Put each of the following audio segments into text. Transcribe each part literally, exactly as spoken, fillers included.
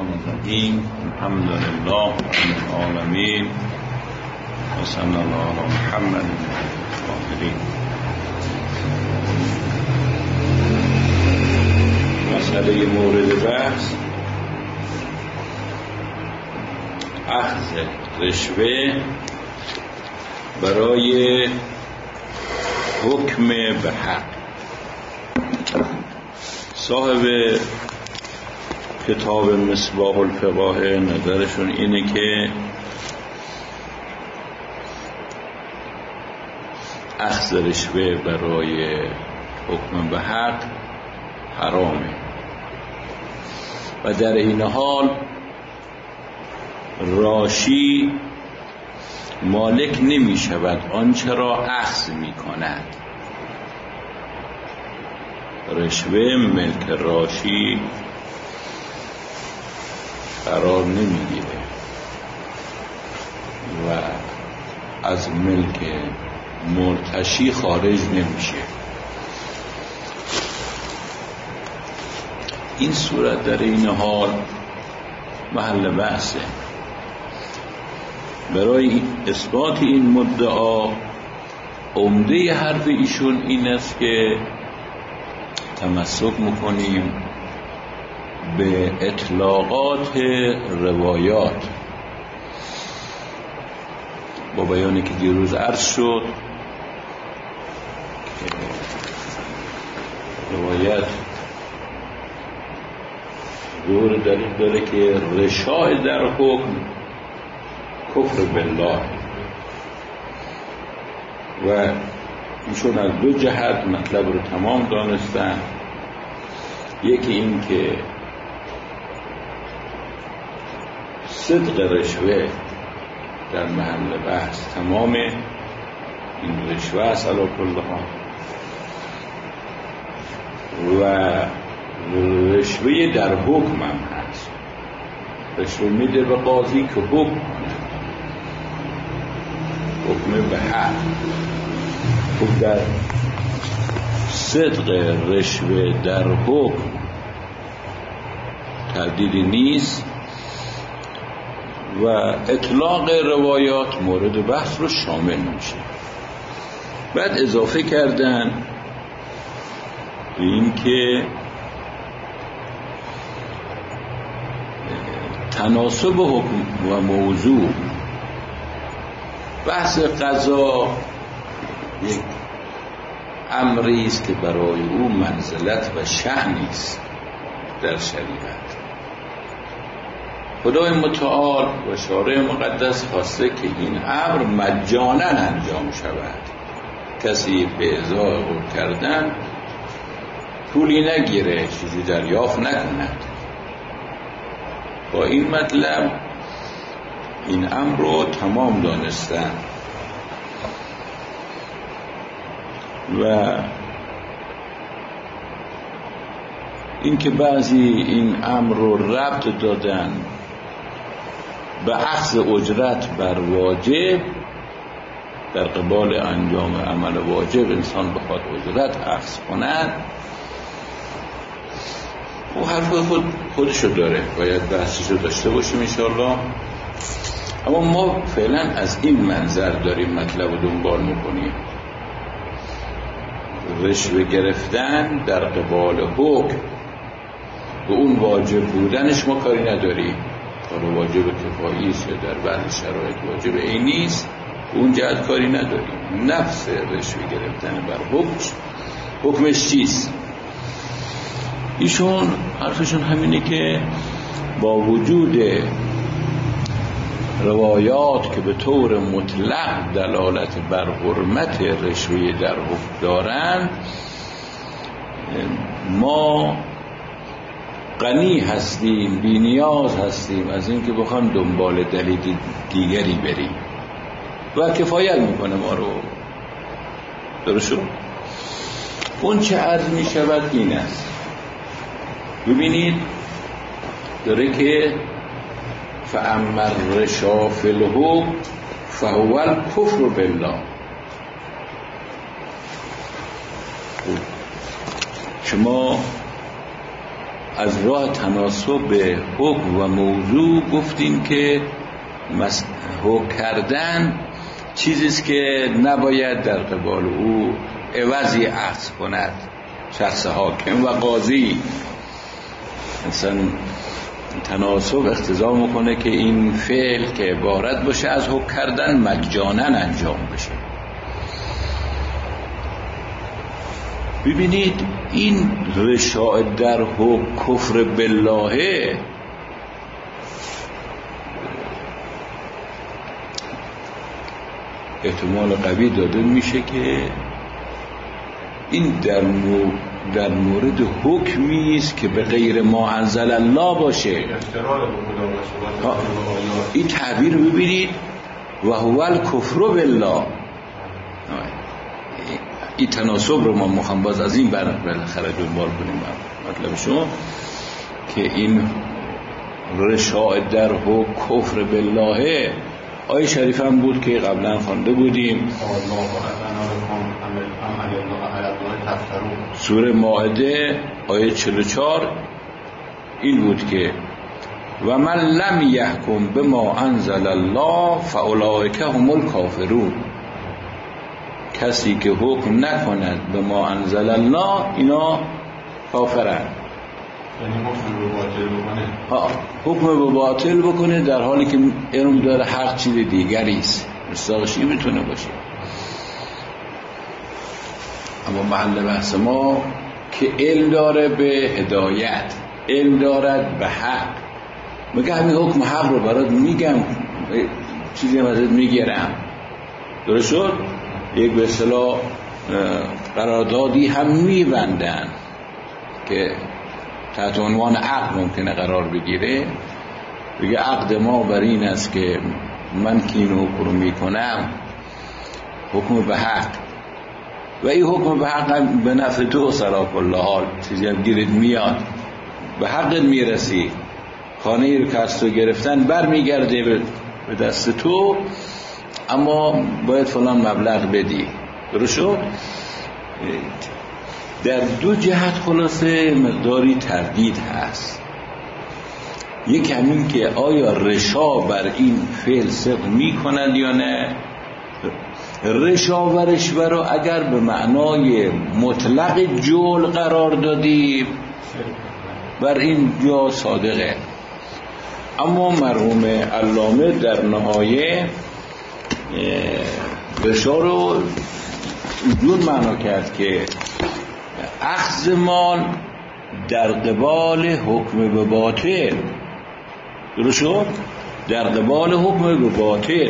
الرحمن الرحیم الحمد لله رب العالمین و صلی الله علی محمد الطاهرین. مسئله مورد بحث اخذ رشوه برای حکم به حق. صاحب کتاب مصباح الفقاهه نظرشون اینه که اخذ رشوه برای حکم به حق حرامه و در این حال راشی مالک نمی شود آنچه را اخذ می کند. رشوه ملک راشی قرار نمیگیره و از ملک مرتشی خارج نمیشه. این صورت در این حال محل بحثه. برای اثبات این مدعا عمده حرف ایشون این است که تمسک میکنیم به اطلاقات روایات با بیانی که دیروز عرض شد که روایت دور دلیل داره که رشاء در حکم کفر بالله و ایشون از دو جهت مطلب رو تمام دانستن. یکی این که صدق رشوه در محل بحث تمامه، این رشوه است علی کل حال، و رشوه در حکم هم هست. رشوه میده به قاضی که حکم کنه، حکم به حق. خب در صدق رشوه در حکم تردیدی نیست و اطلاق روایات مورد بحث رو شامل میشه. بعد اضافه کردن به این که تناسب حکم و موضوع، بحث قضا یک امری است که برای او منزلت و شأنی است در شریعت. خدای متعال و شارع مقدس خواسته که این امر مجانا انجام شود، کسی به ازای حکم کردن پولی نگیره، چیزی دریافت نکند. با این مطلب این امر رو تمام دانستن و اینکه بعضی این امر رو ربط دادن به اخذ اجرت بر واجب، در قبال انجام عمل واجب انسان بخواد اجرت اخذ کند، او حرف خود خودشو داره، باید بحثشو داشته باشیم انشاءالله. اما ما فعلا از این منظر داریم مطلب رو دنبال میکنیم. رشوه گرفتن در قبال حکم به اون واجب بودنش ما کاری نداریم، حالا واجب کفایی است یا در بعضی شرایط واجب عینی است، اون جهت کاری نداریم. نفس رشوه گرفتن بر حکم حکمش چیست؟ ایشون حرفشون همینه که با وجود روایات که به طور مطلق دلالت بر حرمت رشوه در حکم دارند، ما غنی هستیم، بی نیاز هستیم از این که بخوام دنبال دلیل دیگری بریم و کفایت میکنه ما رو. درست؟ اون چه عرض میشود این است، ببینید داره که فاما الرشا فی الحکم فهو الکفر بالله. شما از راه تناسب حکم و موضوع گفتیم که حکم کردن چیزیست که نباید در قبال او عوضی اخذ کند شخص حاکم و قاضی. مثلا تناسب اقتضا میکنه که این فعل که عبارت باشه از حکم کردن مجانا انجام بشه. ببینید این رشاء در حکم کفر بالله احتمال قوی داده میشه که این در, مو در مورد حکمی است که به غیر ما انزل الله باشه. این تعبیر ببینید و هو الکفر بالله. این تناسب رو ما میخوام باز از این بالاخره دنبال کنیم. مطلب شما که این رشاء در حکم کفر بالله آیه شریف هم بود که قبلا خوانده بودیم، سوره مائده آیه چهل و چهار این بود که و من لم یحکم بما انزل الله فاولئک هم الکافرون. کسی که حکم نکند به ما انزل الله اینا کافرند. یعنی حکم به باطل بکنه. ها حکم به باطل بکنه در حالی که علم داره هر چیز دیگری است. مستاقش این میتونه باشه. اما محل بحث ما که علم داره به هدایت، علم دارد به حق. میگه همین حکم حق رو برات میگم، چیزی هم ازت میگیرم. درست شد؟ یک به اصطلاح قراردادی هم میبندن که تحت عنوان عقد ممکنه قرار بگیره. بگه عقد ما بر این است که من که این حکم رو میکنم حکم به حق و این حکم به حق هم به نفع تو سرا کل حال چیزی هم گیرت میاد، به حقت میرسی. خانه رو که از تو گرفتن بر میگرده به دست تو، اما باید فلان مبلغ بدی. درست شد؟ در دو جهت خلاصه مقداری تردید هست. یک همین که آیا رشا بر این فعل صدق می کنند یا نه. رشا و رشوه رو اگر به معنای مطلق جول قرار دادیم بر این جا صادقه. اما مرحوم علامه در نهایه رشا رو اینجور معنا کرد که اخذ مال در قبال حکم به باطل. درست شد؟ در قبال حکم به باطل.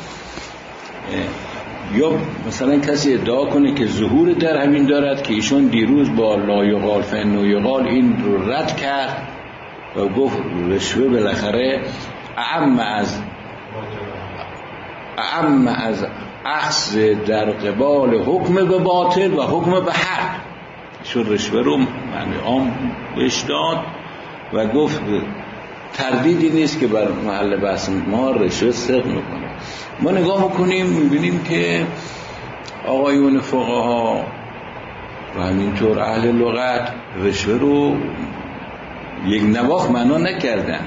یا مثلا کسی ادعا کنه که ظهور در همین دارد که ایشون دیروز با لا یقال فإنه یقال این رو رد کرد و گفت رشوه بالاخره اعم از اعم از اخذ در قبال حکم به باطل و حکم به حق. ایشون رشوه رو معنی عام بهش داد و گفت تردیدی نیست که بر محل بحث ما رشوه صدق میکنه. ما نگاه میکنیم میبینیم که آقایون فقها و همینطور اهل لغت رشوه رو یک نواخت معنا نکردن.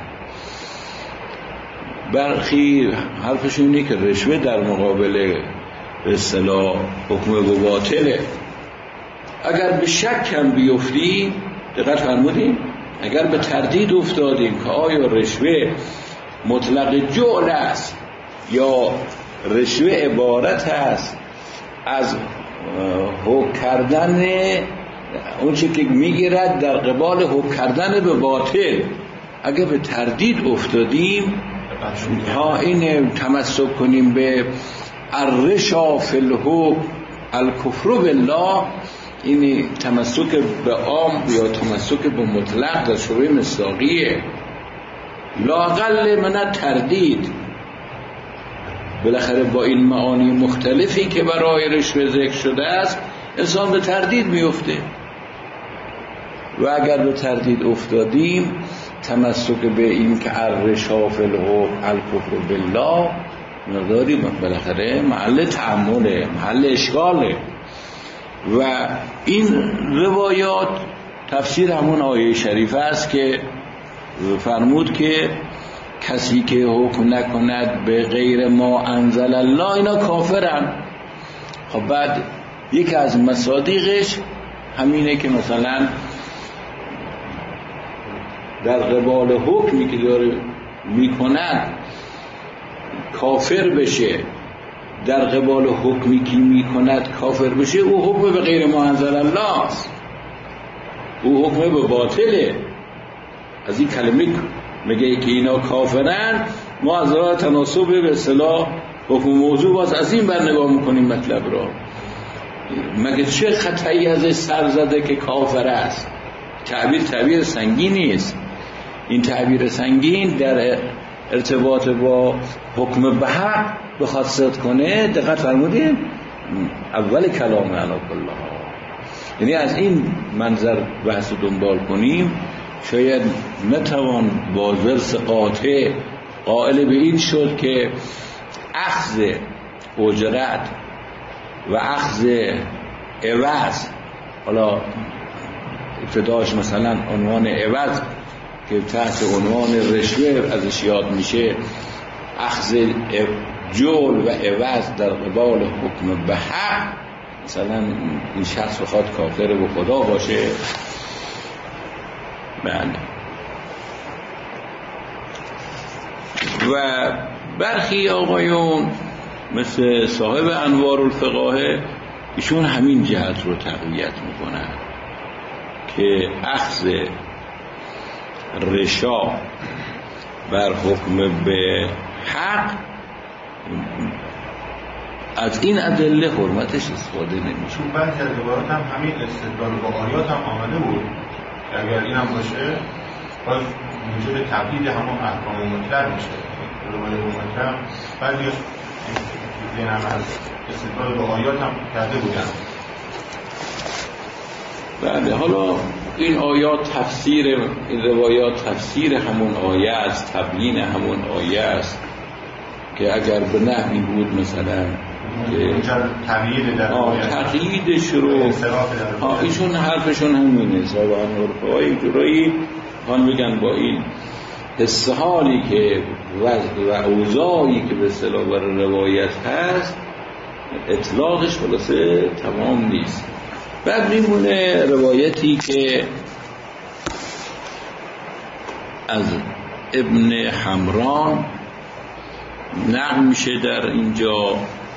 برخی حرفشون اینه که رشوه در مقابل اصطلاح حکم به باطله. اگر به شک هم بیفتیم، دقت فرمودیم، اگر به تردید افتادیم که آیا رشوه مطلق جعل است یا رشوه عبارت است از حکم کردن اون چی که میگیرد در قبال حکم کردن به باطل، اگر به تردید افتادیم ها این تمسک کنیم به الرشا فی الحکم الکفر بالله، این تمسک به عام یا تمسک به مطلق در شبه مصداقیه. لااقل من تردید بالاخره با این معانی مختلفی که برای رشوه ذکر شده است انسان به تردید میفته و اگر به تردید افتادیم تمسک به این که الرشا فی الحکم الکفر بالله مقداری بالاخره محل تأمله، محل اشکاله. و این روایات تفسیر همون آیه شریفه است که فرمود که کسی که حکم نکند به غیر ما انزل الله اینا کافرن. خب بعد یکی از مصادیقش همینه که مثلا در قبال حکمی که داره میکند کافر بشه، در قبال حکمی که میکند کافر بشه، او حکم به غیر ما انزل الله است، او حکم به باطله. از این کلمه میگه که اینا کافرن، ما از راه تناسب به اصطلاح حکم موضوع باز از این بر نگاه میکنیم مطلب را. مگه چه خطایی ازش سر زده که کافر است؟ تعبیر تعبیر سنگینی است. این تعبیر سنگین در ارتباط با حکم به حق بخواد صدق کنه، دقت فرمودین اول کلام انا کلها، یعنی از این منظر بحث دنبال کنیم شاید نتوان با ورس قاطع قائل به این شد که اخذ اجرت و اخذ عوض، حالا ابتداش مثلا عنوان عوض که تحت عنوان رشوه ازش یاد میشه، اخذ جول و عوض در قبال حکم به حق، مثلا این شخص بخواد کافر به خدا باشه. بله. و برخی آقایون مثل صاحب انوار الفقاهه ایشون همین جهت رو تقویت میکنن که اخذ رشا بر حکم به حق از این ادله حرمتش استفاده نمیشه. چون بعضی از عبارات هم همین استدلال با آیات هم آمده بود که اگر این هم باشه باز موجب تبدیل همون احکام مطلق میشه. روایت مطلق بعضی این هم از استدلال با آیات هم کرده بودن. بله، حالا این آیات تفسیر، این روایات تفسیر همون آیه است، تبیین همون آیه است که اگر به نحوی بود مثلا تغییر در آیه تغییرش رو ایشون حرفشون همینه. صاحب انوار های جورایی هم بگن با این حس حالی که و اوضاعی که به اصطلاح برای روایت هست اطلاقش خلاصه تمام نیست. بعد میمونه روایتی که از ابن حمران نقل میشه در اینجا.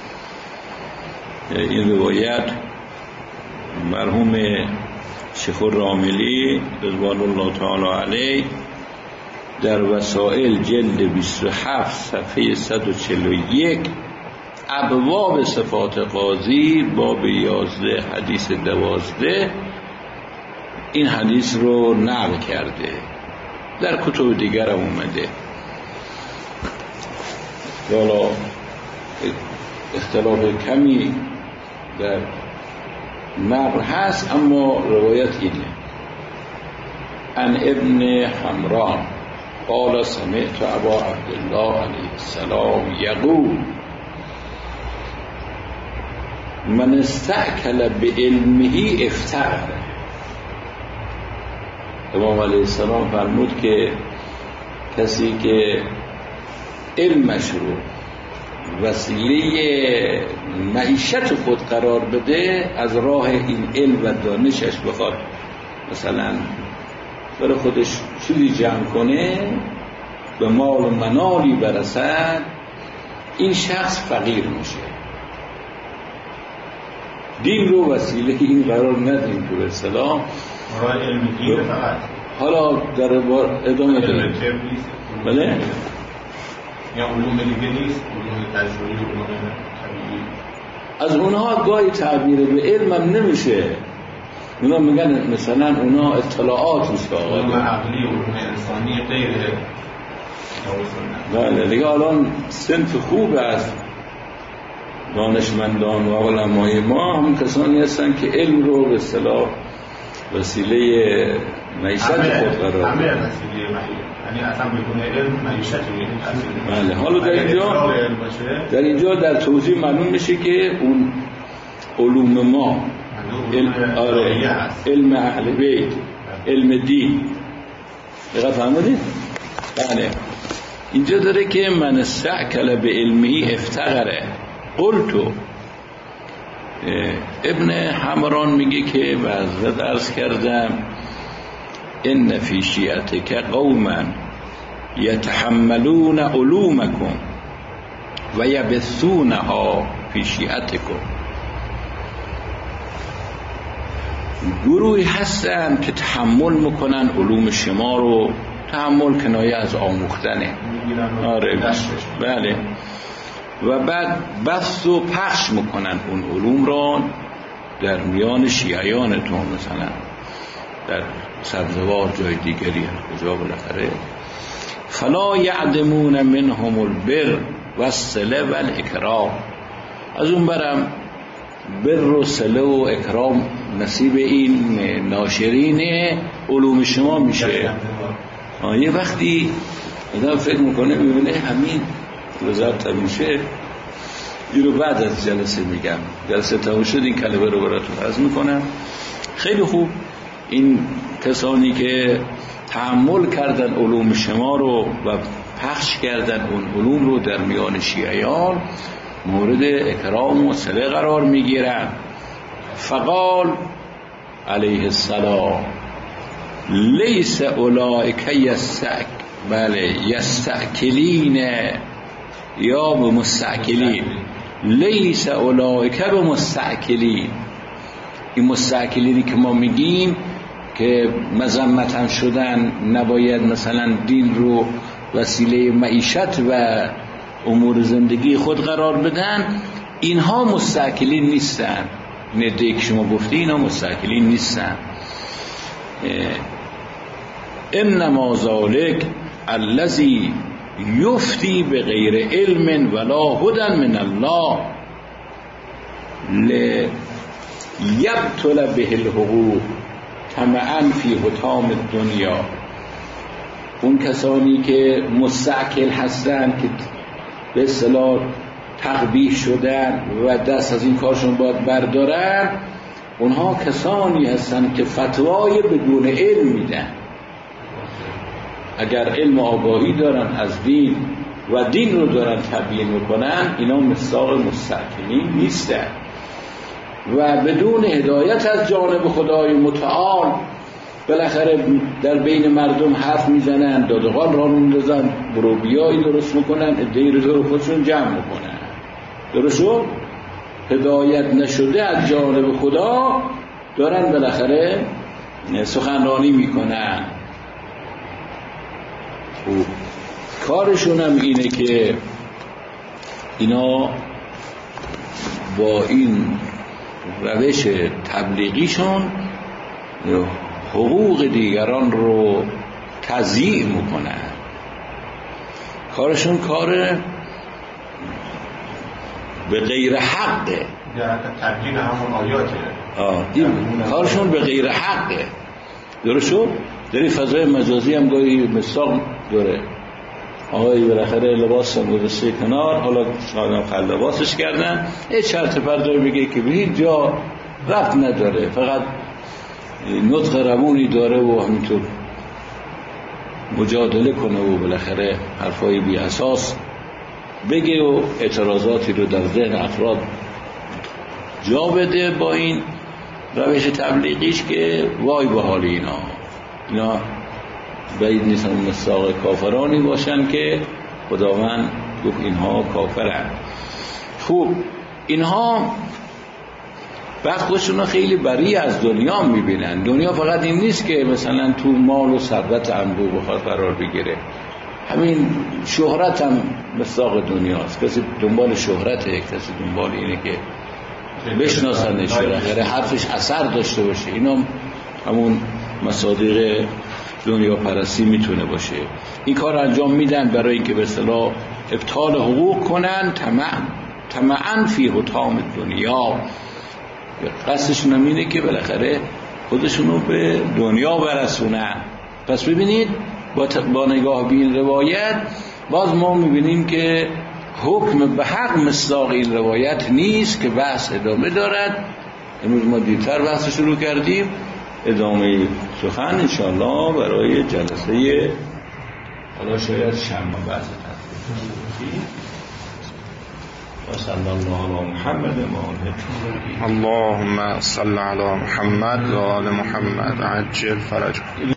این روایت مرحوم شیخ الراملی رضوان الله تعالی علیه در وسائل جلد بیست و هفت صفحه صد و چهل و یک ابواب صفات قاضی باب یازده حدیث دوازده این حدیث رو نقل کرده. در کتب دیگر هم اومده. حالا اختلاف کمی در نقل هست اما روایت اینه: عن ابن حمران قال سمعت ابا عبدالله علیه السلام یقول من استأکل بعلمه افتقر. امام علیه السلام فرمود که کسی که علمش رو وسیله معیشت خود قرار بده، از راه این علم و دانشش بخواد مثلا برای خودش چیزی جمع کنه، به مال و منالی برسد، این شخص فقیر میشه. دین رو وسیله این قرار ندیم که به اصطلاح راه علم دین فقط. حالا در ادامه داریم. بله؟ یا علوم دیگه نیست، علوم تجربی، علوم طبیعی. از اونها گاهی تعبیر به علم هم نمیشه. اونا میگن مثلا اونا اطلاعات میشه. علوم عقلی، علوم انسانی غیره. بله دیگه الان صنف خوب است. دانشمندان و علمای ما هم کسانی هستن که علم رو به اصطلاح وسیله معیشت خود قرار دادن. همه وسیله معیشت. یعنی اصلا بکنه علم معیشت رو. بله. حالا در اینجا در اینجا در توضیح معلوم میشه که اون علوم ما علم, آره علم اهل بیت علم دین. دقیقا فهمودید؟ بله. اینجا داره که من استعکل به علمی افتقره. قلتو ابن حمران میگه که بعضا درس کردم ان فی شیعتک قوما یتحملون علومکم و یبثونها فی شیعتکم. گروهی هستن که تحمل میکنن علوم شما رو. تحمل کنایه از آموختنه. آره بله. و بعد بث و پخش میکنن اون علوم را در میان شیعیانتون، مثلا در سبزوار جای دیگری کجا بالاخره. فلا یعدمون منهم البر و الصله و الاکرام. از اون برم بر و صله و اکرام نصیب این ناشرین علوم شما میشه. یه وقتی آدم فکر میکنه میبینه همین وزارت میشه، این رو بعد از جلسه میگم. جلسه تموم شد این کلمه رو براتون عرض میکنم. خیلی خوب. این کسانی که تحمل کردن علوم شما رو و پخش کردن اون علوم رو در میان شیعیان مورد اکرام و صله قرار میگیرن. فقال علیه السلام لیس اولئک یستک بله یستأکلین یا به مستأکلین. لیس اولئک به مستأکلین. این مستأکلینی که ما میگیم که مذمتن شدن، نباید مثلا دین رو وسیله معیشت و امور زندگی خود قرار بدن، اینها مستأکلین نیستن. ندهی که شما گفتی اینا مستأکلین نیستن. انما ذالک الذی یفتی بغیر علم ولا هدى من الله لیبطل به الحقوق طمعا فی حطام الدنیا. اون کسانی که مستأکل هستن که به اصطلاح تقبیح شدن و دست از این کارشون باید بردارن، اونها کسانی هستن که فتوای بدون علم میدن. اگر علم و آگاهی دارن از دین و دین رو دارن تبیین میکنن، اینا مصداق مستأکلین نیستن. و بدون هدایت از جانب خدای متعال بالاخره در بین مردم حرف میزنن، دادقان را میندازن، بروبیایی درست میکنن، ادهی رو دور خودشون جمع میکنن. درستو؟ هدایت نشده از جانب خدا دارن بالاخره سخنرانی میکنن. و کارشون هم اینه که اینا با این روش تبلیغیشون حقوق دیگران رو تضییع میکنن. کارشون کار به غیر حقه. تبیین همون آیاته. آه کارشون به غیر حقه. درست شد؟ در این فضای مجازی هم گاهی مصداق داره. آقای بالاخره لباس هم گذاشته کنار، حالا شاید هم خل لباسش کردن، یه شرط پردار میگه که به هیچ جا ربط نداره، فقط نطق روونی داره و همینطور مجادله کنه و بالاخره حرفای بی اساس بگه و اعتراضاتی رو در ذهن افراد جا بده با این روش تبلیغیش که وای به حال اینا. اینا بعید نیستن مصداق کافرانی باشن که خداوند گفت اینها کافرن. خوب، اینها بعد خودشون خیلی بری از دنیا میبینن. دنیا فقط این نیست که مثلا تو مال و ثروت انبوه بخواد قرار بگیره. همین شهرت هم مصداق دنیاست. کسی دنبال شهرته، کسی دنبال اینه که بشناسنش، بالاخره حرفش اثر داشته باشه. اینا همون مصادیق دنیا پرستی میتونه باشه. این کار انجام میدن برای اینکه به اصطلاح ابطال حقوق کنن، طمع طمعا فی حطام دنیا. قصدشون هم اینه که بالاخره خودشونو به دنیا برسونن. پس ببینید با, با نگاه به این روایت باز ما میبینیم که حکم به حق مصداق این روایت نیست که بحث ادامه دارد. امروز ما دیرتر بحث شروع کردیم، ادامه سخن انشاءالله برای جلسه حالا شاید شنبه بعد تفسیر و صلی الله علی محمد و آله. اللهم صل علی محمد و آل محمد عجل فرجهم.